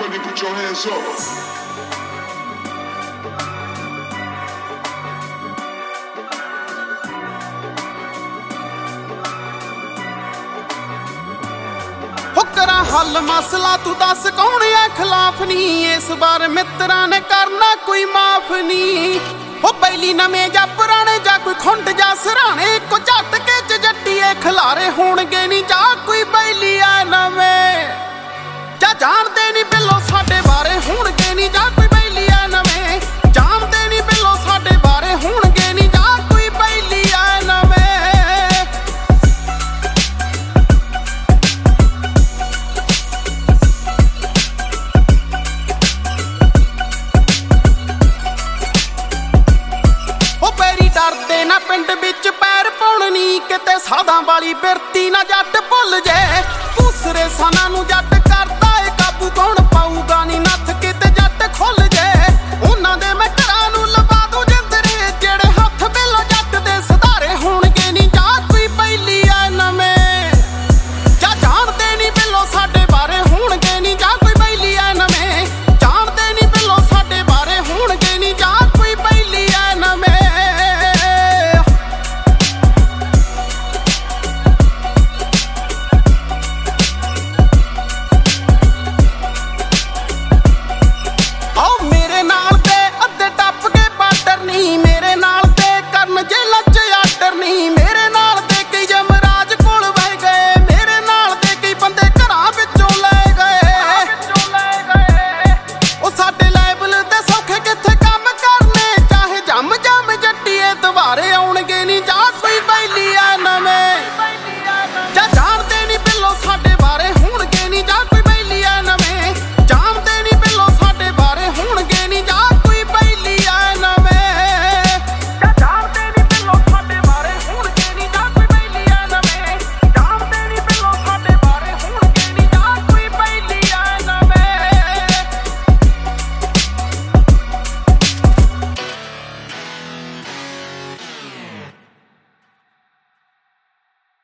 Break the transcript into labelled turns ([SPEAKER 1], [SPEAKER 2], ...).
[SPEAKER 1] Everybody put your hands up.
[SPEAKER 2] करा हल मसला तू दस कौन है खिलाफ नहीं इस बार मित्रा ने करना कोई माफ नहीं हो पहली नवे जा पुराने जा कोई खुंड जा सराने को झटके च जट्टीए खिलारे होणगे नहीं जा कोई बैली आ नवे जा जानते नहीं बिलो साडे बारे होणगे नहीं जा कोई बैली आ नवे जानते नहीं बिलो साडे बारे होणगे नहीं जा कोई बैली आ नवे डरदे ना पिंड विच पैर पाउण नी किते साधां वाली बिरती ना जट भुल जे दूसरे साना नू जट